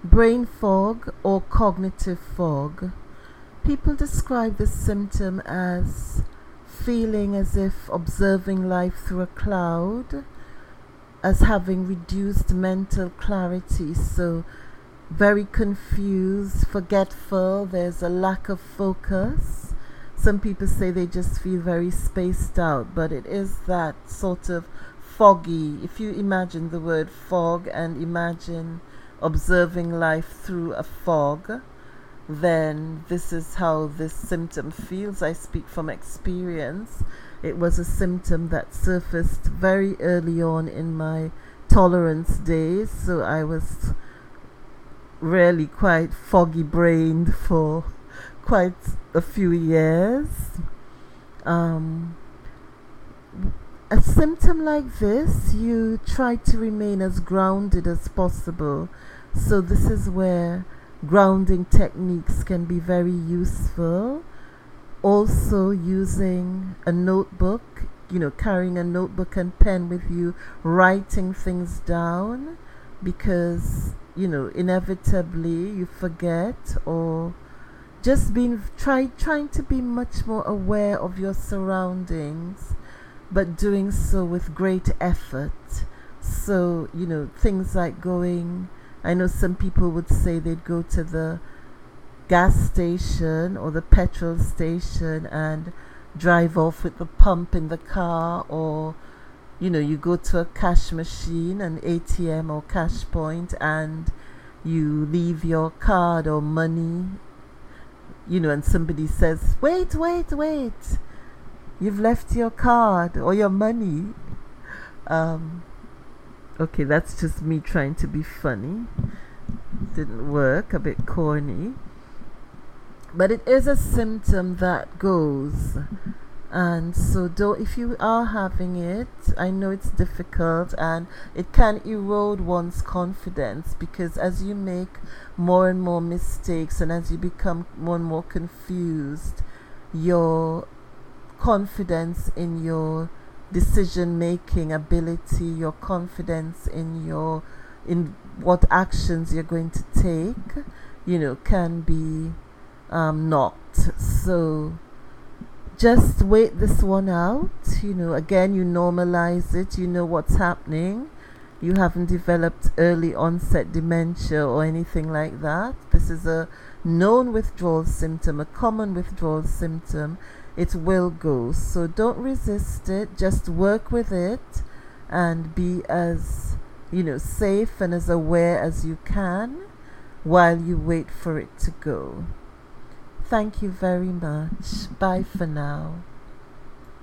Brain fog or cognitive fog. People describe this symptom as feeling as if observing life through a cloud, as having reduced mental clarity, so very confused, forgetful, there's a lack of focus. Some people say they just feel very spaced out, but it is that sort of foggy. If you imagine the word fog and imagine observing life through a fog, then this is how this symptom feels. I speak from experience. It was a symptom that surfaced very early on in my tolerance days, so I was really quite foggy brained for quite a few years. A symptom like this, you try to remain as grounded as possible. So this is where grounding techniques can be very useful. Also using a notebook, carrying a notebook and pen with you, writing things down, because, inevitably you forget, or just trying to be much more aware of your surroundings, but doing so with great effort. So, things like I know some people would say they'd go to the gas station or the petrol station and drive off with the pump in the car, or, you go to a cash machine, an ATM or cash point, and you leave your card or money, and somebody says, wait, you've left your card or your money. Okay, that's just me trying to be funny. Didn't work, a bit corny. But it is a symptom that goes. And so if you are having it, I know it's difficult and it can erode one's confidence, because as you make more and more mistakes and as you become more and more confused, your confidence in your decision making ability, your confidence in what actions you're going to take, can be knocked. So just wait this one out. Again, you normalize it, you know what's happening. You haven't developed early onset dementia or anything like that. This is a known withdrawal symptom, a common withdrawal symptom. It will go. So don't resist it. Just work with it and be as, safe and as aware as you can while you wait for it to go. Thank you very much. Bye for now.